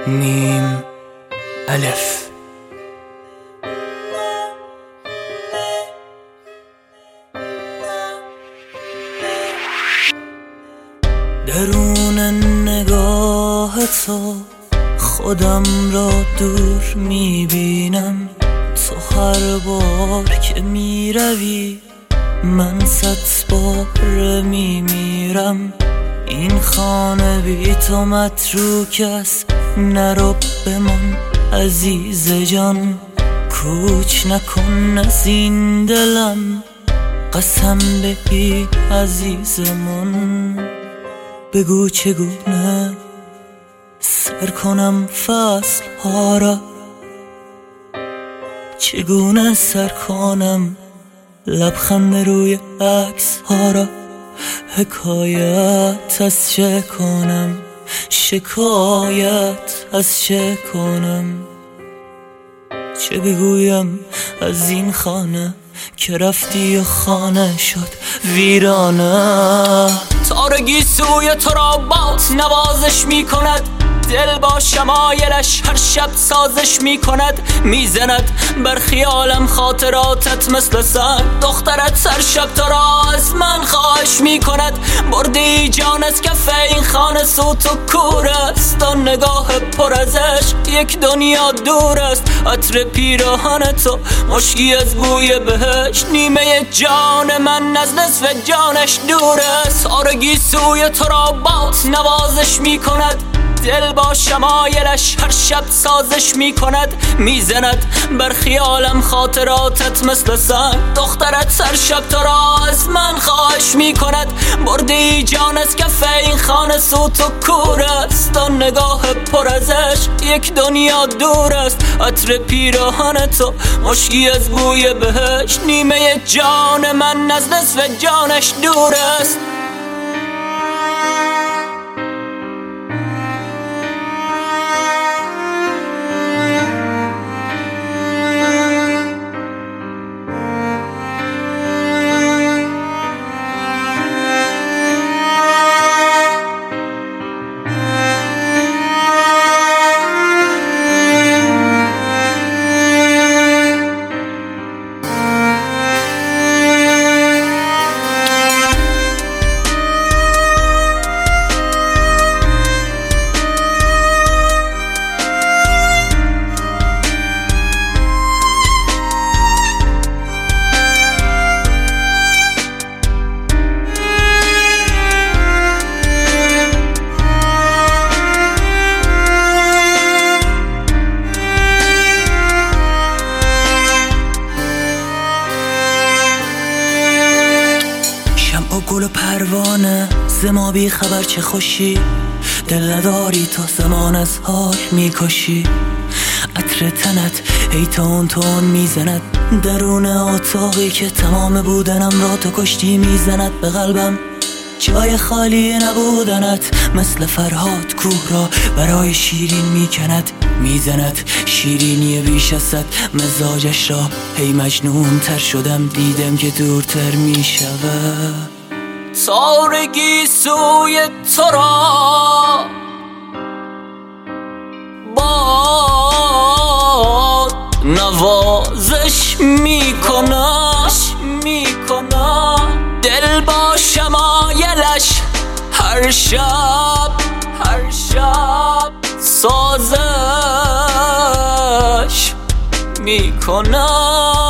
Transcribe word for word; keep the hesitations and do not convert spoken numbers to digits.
میم الف. درون نگاه تو خودم را دور میبینم، تو هر بار که میروی من صد بار میمیرم. این خانه بی تو متروک است، نرو بمان عزیز جان، کوچ نکن از این دلم، قسم بگی عزیزمون. بگو چگونه سر کنم فصل ها را، چگونه سر کنم لبخند روی عکس ها را. حکایت از چه کنم، شکایت از چه کنم، چه بگویم از این خانه که رفتی و خانه شد ویرانه. تارگی سوی تو را بات نوازش می کند، دل با شمایلش هر شب سازش می کند. میزند بر خیالم خاطراتت مثل سر، دخترت سر شب تو را از من خواهش می کند. بردی جان از کف این خانه سوت و کور است، آن نگاه پر از عشق یک دنیا دور است. عطر پیراهن تو مشکی از بوی بهشت، نیمه جان من از نصف جانش دور است. تارگی سوی تو را بات نوازش می کند، دل با شمایلش هر شب سازش می کند. میزند بر خیالم خاطراتت مثل سر، دخترت سر شب تو را از من خواهش می کند. بردی جان از کف این خانه سوت و کور است، آن نگاه پر از عشق یک دنیا دور است. عطر پیراهن تو مشکی از بوی بهشت، نیمه جان من از نصف جانش دور است. گل و پروانه ز ما بی خبر چه خوشی، دل نداری تو زمان از حال میکشی. عطر تنت ای تون تون میزند درون اتاقی که تمام بودنم را تو کشتی. میزند به قلبم جای خالی نبودنت، مثل فرهاد کوه را برای شیرین میکند. میزند شیرینی بیش از صد مزاجش را، هی مجنون تر شدم دیدم که دورتر میشود. تارگی سوی تو را باد نوازش میکنم، دل با شمایلش هر شب هر شب سازش میکنم.